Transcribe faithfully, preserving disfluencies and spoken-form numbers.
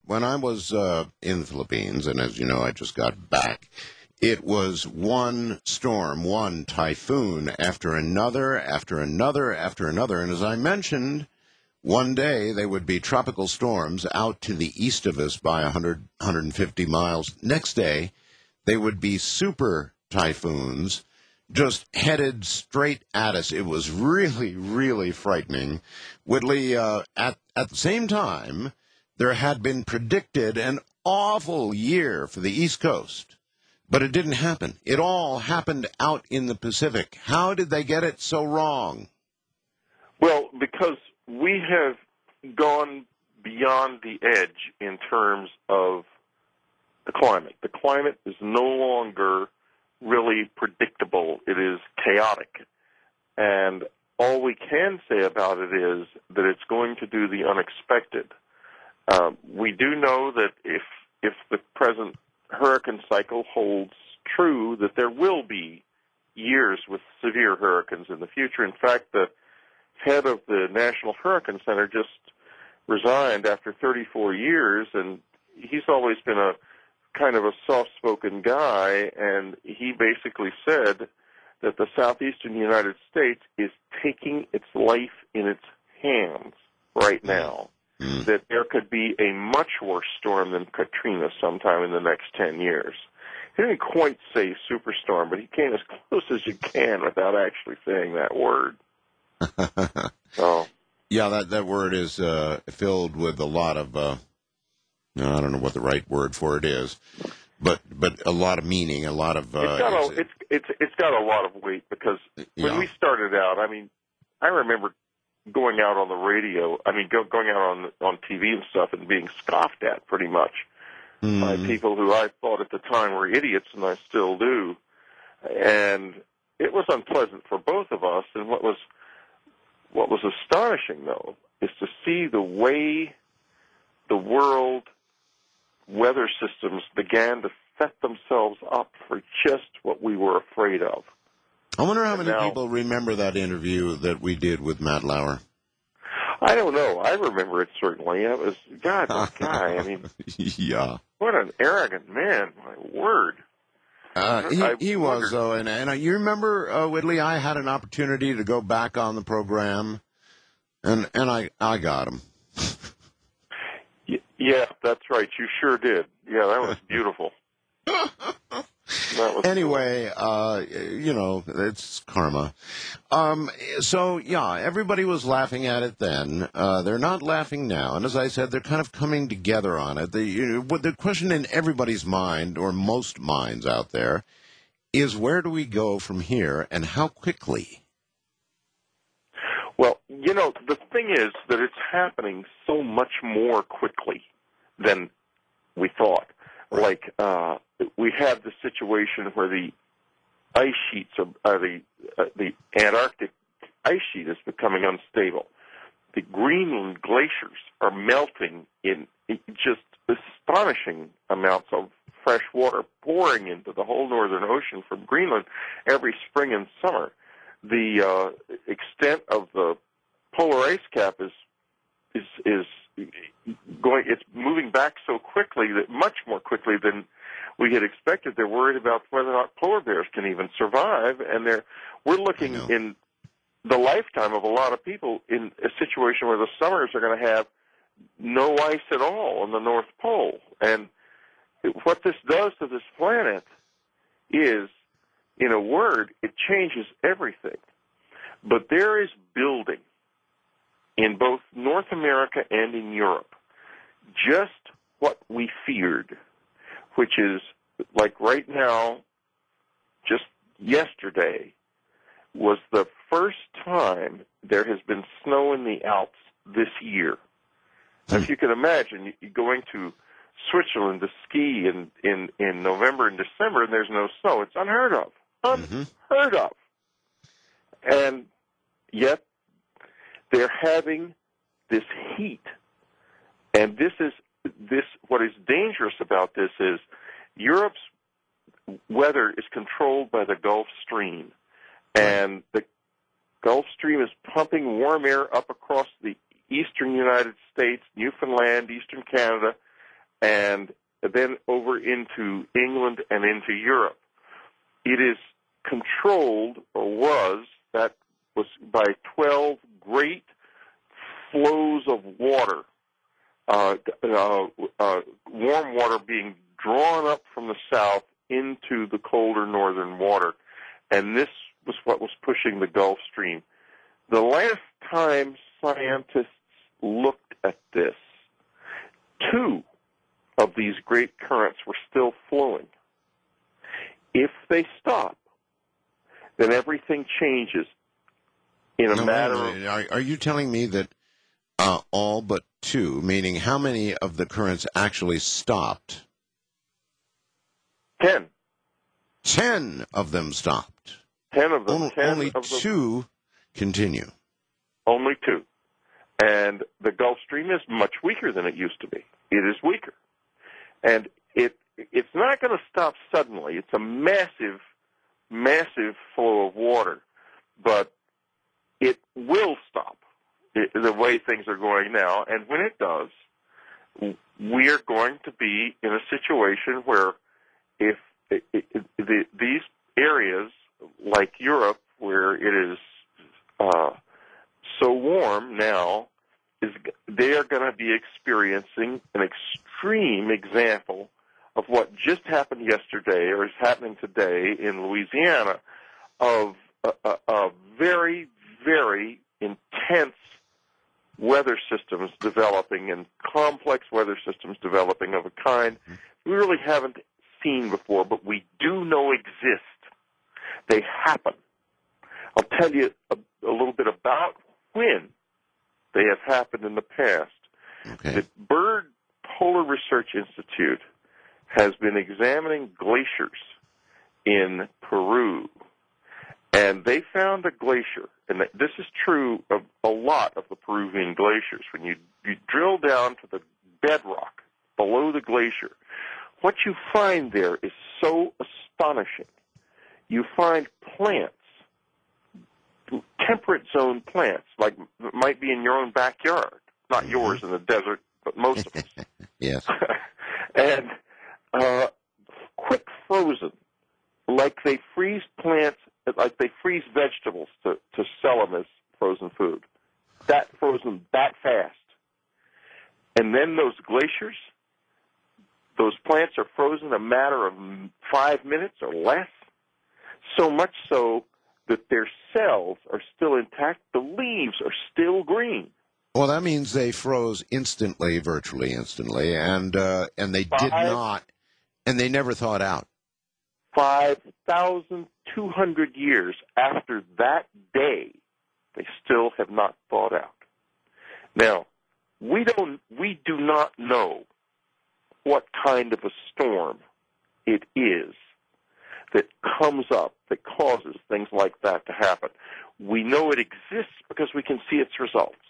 when I was uh, in the Philippines, and as you know, I just got back, it was one storm, one typhoon after another, after another, after another. And as I mentioned, one day they would be tropical storms out to the east of us by one hundred, one hundred fifty miles. Next day, they would be super typhoons just headed straight at us. It was really, really frightening. Whitley, uh, at, at the same time, there had been predicted an awful year for the East Coast, but it didn't happen. It all happened out in the Pacific. How did they get it so wrong? Well, because we have gone beyond the edge in terms of the climate. The climate is no longer really predictable. It is chaotic. And all we can say about it is that it's going to do the unexpected. Uh, we do know that if if the present hurricane cycle holds true, that there will be years with severe hurricanes in the future. In fact, the head of the National Hurricane Center just resigned after thirty-four years, and he's always been a kind of a soft-spoken guy, and he basically said that the southeastern United States is taking its life in its hands right now, mm. that there could be a much worse storm than Katrina sometime in the next ten years. He didn't quite say superstorm, but he came as close as you can without actually saying that word. So, yeah, that, that word is uh, filled with a lot of... Uh... No, I don't know what the right word for it is, but but a lot of meaning, a lot of. Uh, it's got a, it's it's it's got a lot of weight because when yeah. we started out, I mean, I remember going out on the radio. I mean, go, going out on on T V and stuff and being scoffed at pretty much mm. by people who I thought at the time were idiots, and I still do. And it was unpleasant for both of us. And what was what was astonishing, though, is to see the way the world weather systems began to set themselves up for just what we were afraid of. I wonder how and many now, people remember that interview that we did with Matt Lauer. I don't know. I remember it certainly. It was, God, that guy, I mean, yeah. What an arrogant man, my word. Uh, he I he was, though, and, and uh, you remember, uh, Whitley, I had an opportunity to go back on the program, and, and I, I got him. Yeah, that's right. You sure did. Yeah, that was beautiful. that was anyway, cool. uh, you know, it's karma. Um, so, yeah, everybody was laughing at it then. Uh, they're not laughing now. And as I said, they're kind of coming together on it. The, you know, the question in everybody's mind, or most minds out there, is where do we go from here and how quickly? Well, you know, the thing is that it's happening so much more quickly than we thought. Right. Like, uh, we had the situation where the ice sheets, are, uh, the uh, the Antarctic ice sheet is becoming unstable. The Greenland glaciers are melting in just astonishing amounts of fresh water pouring into the whole Northern Ocean from Greenland every spring and summer. The uh, extent of the polar ice cap is is is going. It's moving back so quickly, that much more quickly than we had expected. They're worried about whether or not polar bears can even survive, and they're we're looking in the lifetime of a lot of people in a situation where the summers are going to have no ice at all on the North Pole. And what this does to this planet is, in a word, it changes everything. But there is building in both North America and in Europe just what we feared, which is, like right now, just yesterday, was the first time there has been snow in the Alps this year. Now, if you can imagine, you're going to Switzerland to ski in, in, in November and December, and there's no snow. It's unheard of. Unheard of. And yet, they're having this heat. And this is, this, what is dangerous about this is Europe's weather is controlled by the Gulf Stream. And the Gulf Stream is pumping warm air up across the eastern United States, Newfoundland, eastern Canada, and then over into England and into Europe. It is controlled, or was, that was by twelve great flows of water, uh, uh, uh, warm water being drawn up from the south into the colder northern water. And this was what was pushing the Gulf Stream. The last time scientists looked at this, two of these great currents were still flowing. If they stop, then everything changes in a no, matter wait, wait. of... Are, are you telling me that uh, all but two, meaning how many of the currents actually stopped? Ten. Ten of them stopped. Ten of them. Only, ten only of them, two continue. Only two. And the Gulf Stream is much weaker than it used to be. It is weaker. And it it's not going to stop suddenly. It's a massive, massive flow of water. But it will stop it, the way things are going now. And when it does, we are going to be in a situation where if it, it, it, the, these areas, like Europe, where it is uh, so warm now, is they are going to be experiencing an extreme example of what just happened yesterday or is happening today in Louisiana, of a, a, a very, very intense weather systems developing and complex weather systems developing of a kind we really haven't seen before, but we do know exist. They happen. I'll tell you a, a little bit about when they have happened in the past. Okay. The Byrd Polar Research Institute has been examining glaciers in Peru, and they found a glacier, and this is true of a lot of the Peruvian glaciers. When you, you drill down to the bedrock below the glacier, what you find there is so astonishing. You find plants, temperate zone plants, like might be in your own backyard, not Mm-hmm. yours in the desert, but most of us. Yes. And uh, quick frozen, like they freeze plants, like they freeze vegetables to, to sell them as frozen food. That frozen that fast. And then those glaciers, those plants are frozen a matter of five minutes or less, so much so that their cells are still intact. The leaves are still green. Well, that means they froze instantly, virtually instantly, and uh, and they did Five- not, and they never thawed out. five thousand two hundred years after that day, they still have not thawed out. Now, we don't, we do not know what kind of a storm it is that comes up that causes things like that to happen. We know it exists because we can see its results.